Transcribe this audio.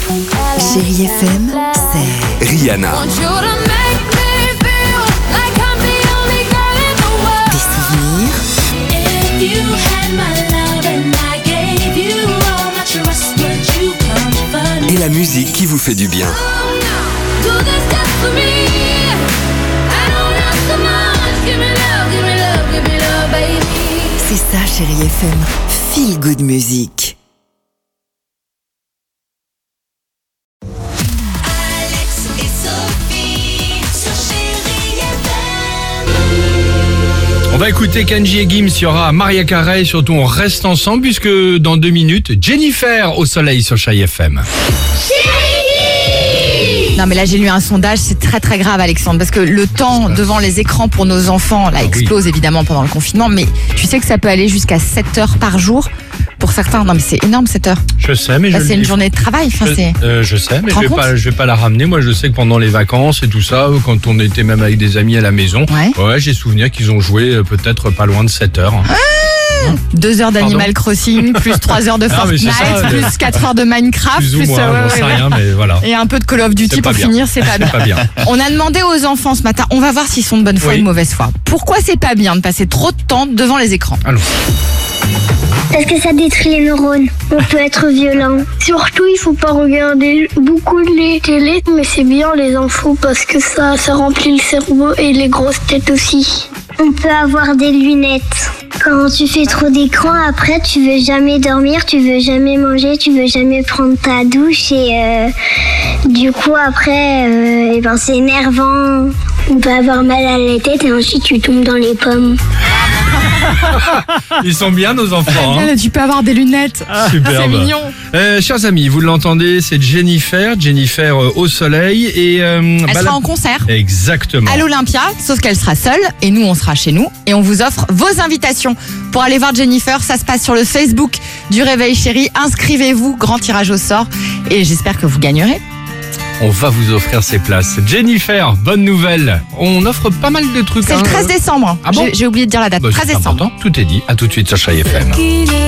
Chérie FM, c'est Rihanna. des souvenirs, Et la musique qui vous fait du bien. c'est ça Chérie FM, Feel Good Music. Alex et Sophie sur Chérie FM. On va écouter Kenji et Gims, il y aura Maria Carey et surtout on reste ensemble puisque dans 2 minutes, Jennifer au soleil sur Chérie FM. Non mais là j'ai lu un sondage, c'est très très grave Alexandre, parce que le temps devant les écrans pour nos enfants là explose évidemment pendant le confinement, mais tu sais que ça peut aller jusqu'à 7 heures par jour pour certains. Non mais c'est énorme 7 heures. Je sais, mais Là, c'est une journée de travail. Enfin, je sais, mais Te rends compte je vais pas la ramener. Moi, je sais que pendant les vacances et tout ça, quand on était même avec des amis à la maison, Ouais. j'ai souvenir qu'ils ont joué peut-être pas loin de 7 heures. 2 heures d'Animal Crossing, plus 3 heures de Ah, mais Fortnite, c'est ça, plus 4 heures de Minecraft, Plus ou moins, j'en sais rien, mais voilà. et un peu de Call of Duty C'est pas pour bien. finir, c'est pas bien. Pas bien. On a demandé aux enfants ce matin, on va voir s'ils sont de bonne foi Oui. ou de mauvaise foi. Pourquoi c'est pas bien de passer trop de temps devant les écrans? Allons. Parce que ça détruit les neurones. On peut être violent. Surtout, il faut pas regarder beaucoup les télés, mais c'est bien les infos parce que ça remplit le cerveau et les grosses têtes aussi. On peut avoir des lunettes. Quand tu fais trop d'écran, après, tu veux jamais dormir, tu veux jamais manger, tu veux jamais prendre ta douche et du coup, après, c'est énervant. On peut avoir mal à la tête et ensuite tu tombes dans les pommes. Ils sont bien, nos enfants. hein. Tu peux avoir des lunettes. Superbe. C'est mignon. Chers amis, vous l'entendez, c'est Jennifer au soleil. Et, Elle sera en concert Exactement. à l'Olympia, sauf qu'elle sera seule et nous on sera chez nous et on vous offre vos invitations pour aller voir Jennifer. Ça se passe sur le Facebook du Réveil Chéri. Inscrivez-vous, grand tirage au sort et j'espère que vous gagnerez. On va vous offrir ces places. Jennifer, bonne nouvelle. On offre pas mal de trucs. C'est le 13 décembre. Ah bon J'ai oublié de dire la date. Bah, 13 c'est décembre. important. Tout est dit. À tout de suite sur Chérie FM.